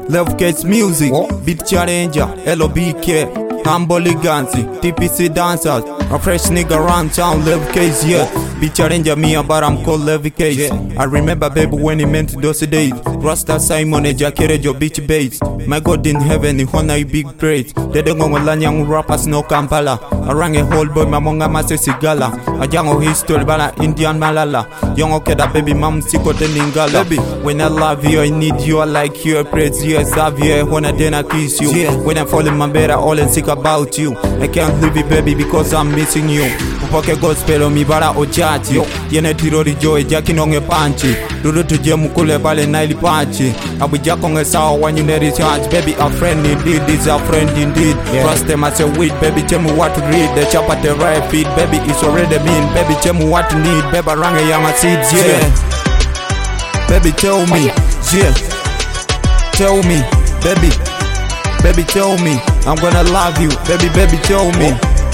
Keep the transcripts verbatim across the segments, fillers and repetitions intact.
Love Case Music, what? Beat Challenger, L O B K, Humble Gancy, T P C Dancers, a fresh nigga around town, Love Case, yeah. Beat Challenger me, but I'm called Love Case. Yeah. I remember baby when he meant those days. Rasta Simon and Jackie your bitch bass. My God in heaven, he honor big praise. They don't go on young rappers no Kampala. I rang a whole boy, my monga mase sigala. A young history, bala Indian malala. Young okeda baby, mom siko teningala. Baby, when I love you, I need you, I like you, I praise you, I serve you, I wanna then I kiss you. Yeah. When I fall in my bed, I all and sick about you. I can't leave you, baby, because I'm missing you. Poke gospel on me, bara ochati. Yene tirori joy, jacking on a punchy. Dudu to Jemukule Bale Nile Pachi. I be jack on a sour when you need it charge. Baby, a friend indeed, this a friend indeed. Yeah. Trust them as a weed, baby, tell me what to read. The chop at the right feet, baby, it's already mean. Baby, tell me what to need. Baby, rang a young seeds, yeah. Baby, tell me, yeah. Tell me, baby. Baby, tell me, I'm gonna love you. Baby, baby, tell me.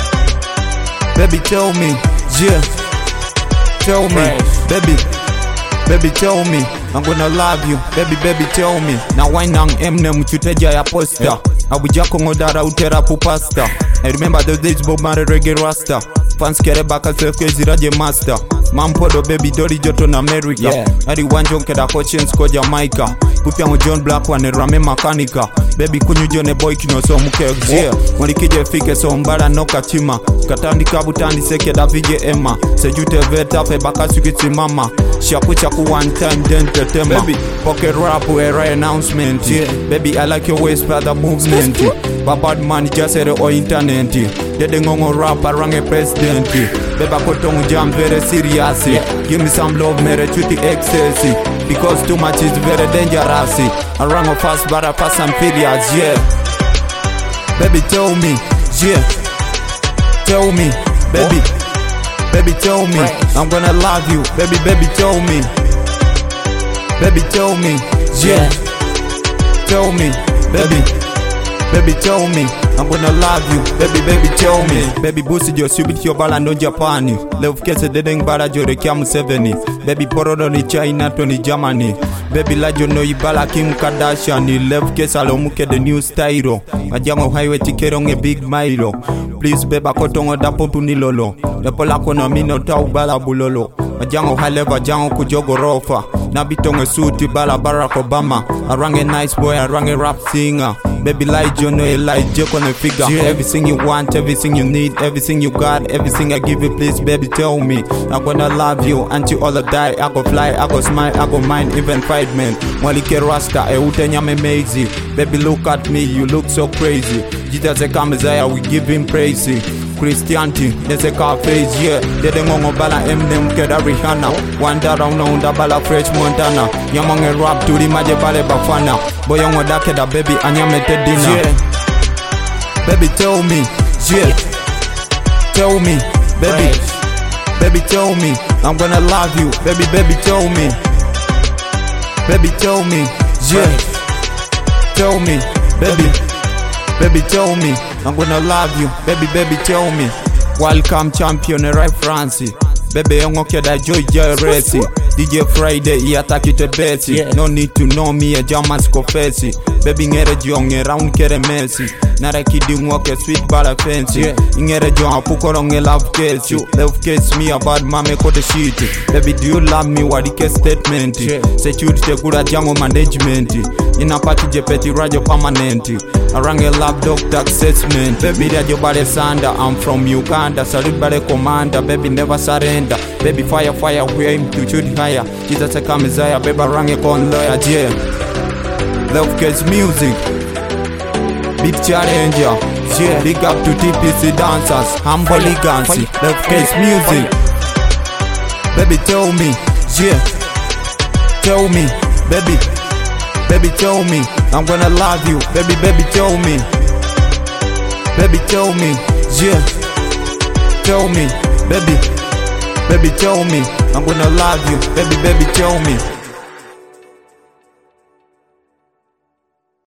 Baby, tell me, yeah. Tell me, baby. Baby, tell me, I'm gonna love you. Baby, baby, tell me. Now why nang emnem chuteja ya poster. Abujako ngodara utera pupasta. I remember those days Bob Marley reggae rasta. Fans kere baka self crazy raje master. Mampodo baby dori joto na America. Yeah. Adi wanjon keda coachins ko Jamaica. Pupia mo John Black wane rame makanika. Baby kunyu jone boy kino so muke yeah. Mwani kije fike so mbara no kachima. Katandi kabutandi seke da vije ema. Sejute veta fe baka sukiti mama. Shaku chaku one time then tetema. Baby pocket rap era announcement yeah. Baby I like your waist for the movement. Bad man just said or internet. Dede ngongo rap around a president. Baby kotong jam very serious yeah. Give me some love mere chuti excess. Because too much is very dangerous. Around a fast but I fast and furious yeah. Baby tell me yeah. Tell me baby what? Baby tell me right. I'm gonna love you. Baby baby tell me. Baby tell me yeah. Tell me baby. Baby tell me, I'm gonna love you. Baby, baby tell me. Baby busi jo subit yo bala no Japani. Love kese dedeng bara jo rekiamu seveni. Baby porodo ni China to ni Germany. Baby la jo no ibala Kim Kardashian. Love kese alomuke the new style. Majango highway tikero nge big milo. Please beba kotongo da popu ni lolo. Depo la kono mino tau bala bulolo. Majango high level jango kujogo rofa. Nabitonge suti bala Barack Obama. Arange nice boy, arange rap singer. Baby like you know like joke on a figure yeah. Everything you want, everything you need, everything you got, everything I give you, please baby tell me. I'm gonna love you until all I die. I go fly, I go smile, I go mind, even fight man. Mwalike rasta, e utenyame mazy. Baby look at me, you look so crazy. Jesus a Messiah, we give him praise. Christianity, there's a car face, yeah. Dede ngongo bala emnem keda Rihanna. Wanda round onda bala fresh Montana. Yamange rap to the maje bale bafana. Boyongo da keda baby anyamete dinner yeah. Baby tell me, yeah. Tell me, baby right. Baby tell me, I'm gonna love you. Baby, baby tell me. Baby tell me, yeah. Right. Tell me, baby. Baby tell me, I'm gonna love you. Baby, baby tell me. Welcome champion right France. Baby yongo keda joy joy race. D J Friday he attack it a Betsy yeah. No need to know me a German's confessy. Baby ngere jonge round kere Messi. Nara kidi mwoke sweet bala fancy yeah. Ingere jonga pukoronge love case you. Love case me about mame kote shit. Baby do you love me wadike statement yeah. Security kura jango management. Ina pati jepeti rajo permanent. Arange love doctor assessment. Baby rajo bale sanda. I'm from Uganda. Salute bale commander. Baby never surrender. Baby fire fire we aim to shoot higher. Jesus a Messiah. Baby range con lawyer yeah. Love Case Music. Beat Challenger yeah. Big up to T P C Dancers. Humble Gancy. Love Case Music. Baby tell me yeah. Tell me baby. Baby tell me, I'm gonna love you. Baby, baby tell me. Baby tell me, yeah. Tell me, baby. Baby tell me, I'm gonna love you. Baby, baby tell me.